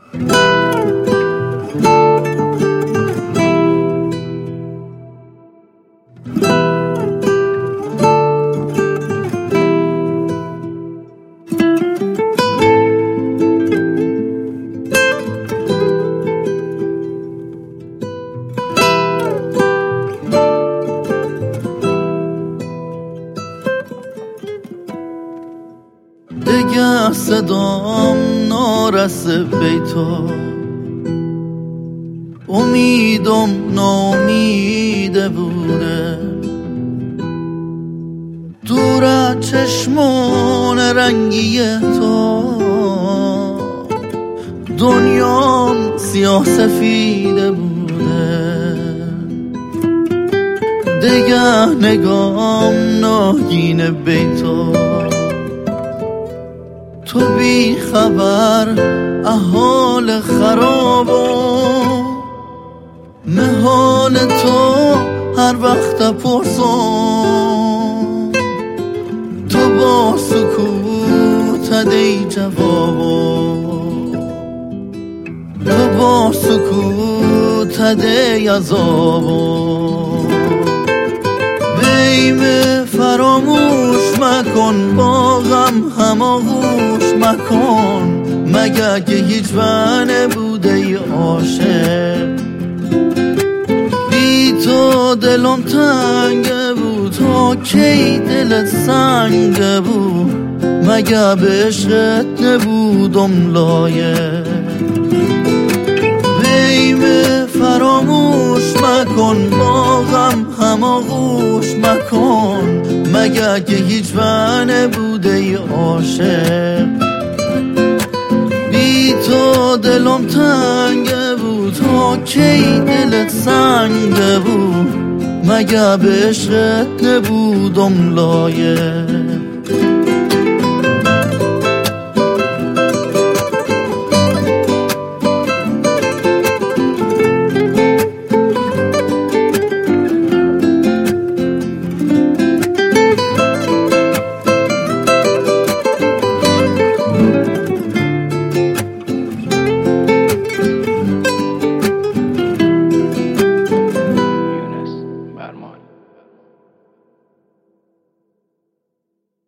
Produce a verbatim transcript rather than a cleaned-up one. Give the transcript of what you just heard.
دگه صدام نارسه بیتا، امیدم نامیده بوده، دور چشمان رنگی تو دنیام سیاه سفیده بوده. دگه نگام ناگین بیتا، تو بی خبر احال خراب و محال تو هر وقت پرسم، تو با سکوت دی جواب، تو با سکوت دی عذاب. بیم فراموش مکن، با غم هماغوش مکن، مگه که هیچ ونه بوده ای عاشق. بی تو دلم تنگه بود، تا کی دلت سنگه بود، مگه به عشقت نبودم لایق. بیم فراموش مکن، با غم هماغوش مکن، مگه که هیچ ونه بوده ای عاشق. بی تو دلم تنگه بود، تا کی دلت سنگه بود، مگه به عشقت نبودم لایق.